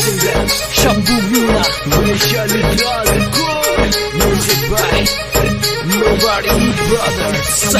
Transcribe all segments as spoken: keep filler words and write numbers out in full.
singer Shabu Mina, Vishali Dragon, music by Nobody Brothers.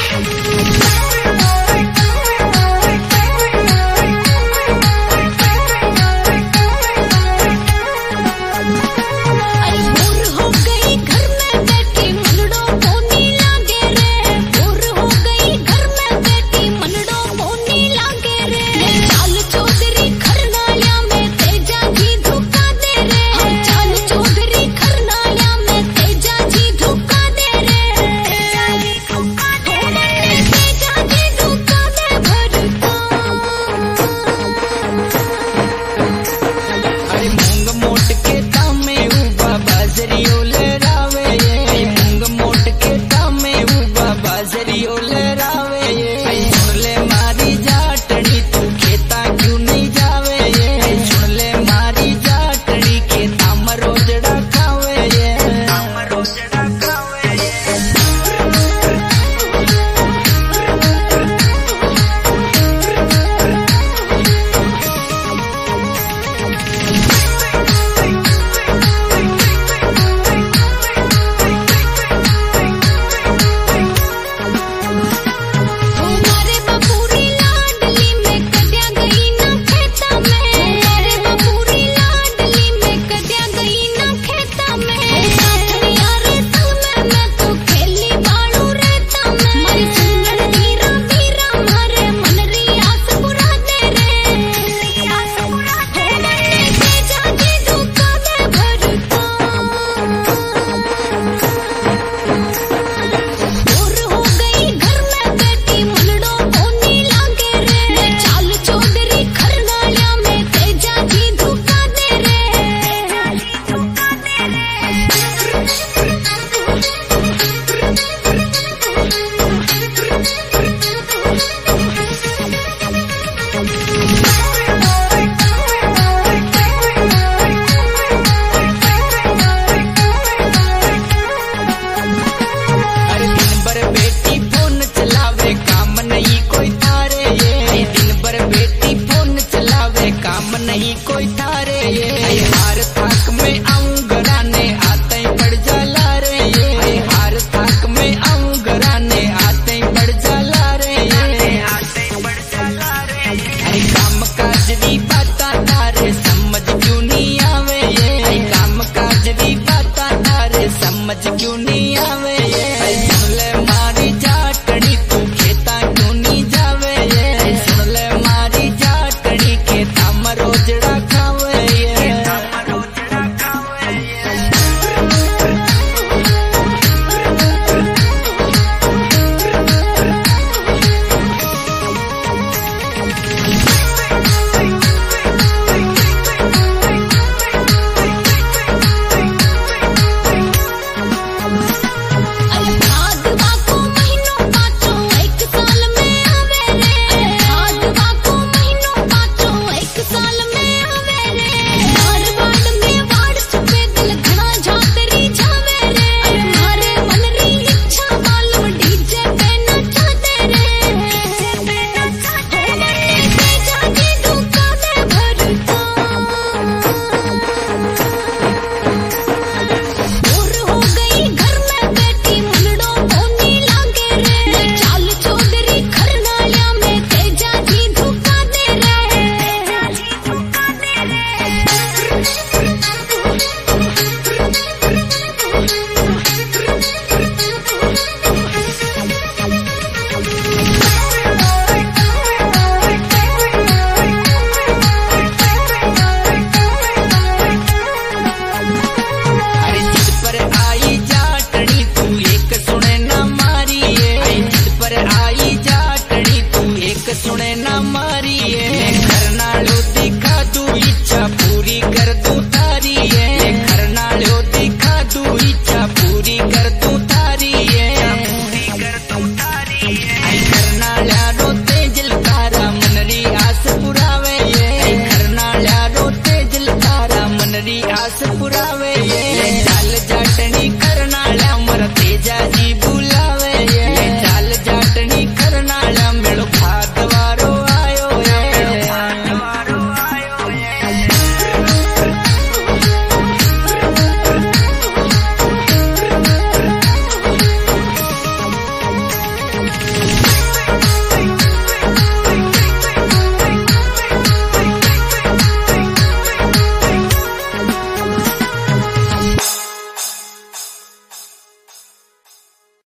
नहीं कोई तारे ये हार थाक में आऊं घराने आते ही पड़ जाला रे ये हार थाक में आऊं घराने आते ही पड़ जाला रे ये आते ही पड़ जाला रे ये काम काज दी बाता तारे समझ क्यों नहीं आवे ये काम काज दी बाता तारे समझ क्यों नहीं आवे ये सुन ले मारी जाटड़ी तू खेता क्यों नहीं जावे ये सुन ले मारी जाटड़ी खेता मरोजड़ा खा